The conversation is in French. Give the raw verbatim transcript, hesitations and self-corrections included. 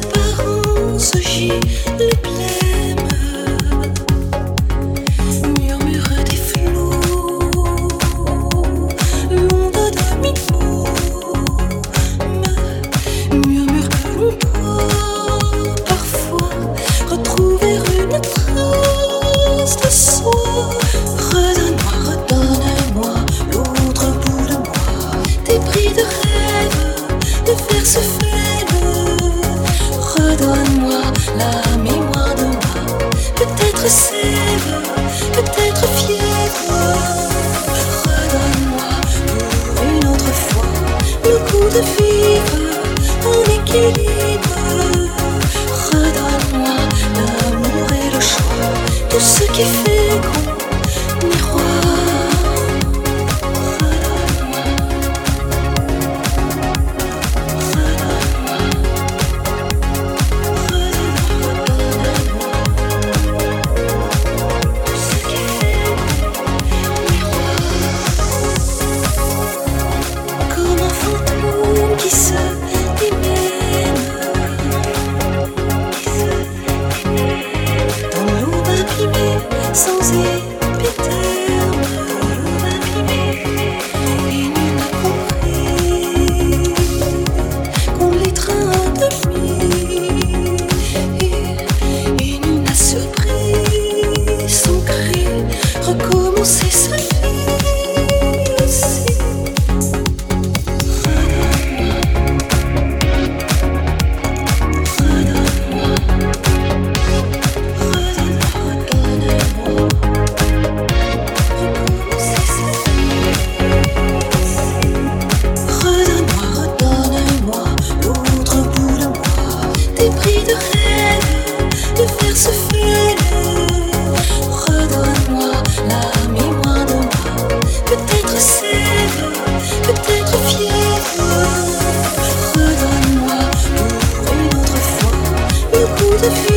apparence, j'y les blême. Murmure des flots, l'onde à demi-mot me murmure que l'on peut parfois retrouver une trace de soi. Redonne-moi, redonne-moi l'autre bout de moi, débris de rêve, de verse faible. Redonne-moi la mémoire de moi, peut-être sève, peut-être fièvre. Redonne-moi pour une autre fois le goût de vivre en équilibre. Redonne-moi l'amour et le choix, tout ce qui fait qu'on miroir. Qui se démène, qui se démène dans l'aube imprimée sans épitherme, l'aube imprimée, et nul n'a compris qu'on l'étreint à demi, et, et nul n'a surpris son cri recommencer sa vie aussi. Débris de rêve, de verse fêle. Redonne-moi la mémoire de moi, peut-être sève, peut-être fièvre. Redonne-moi pour une autre fois le goût de vie.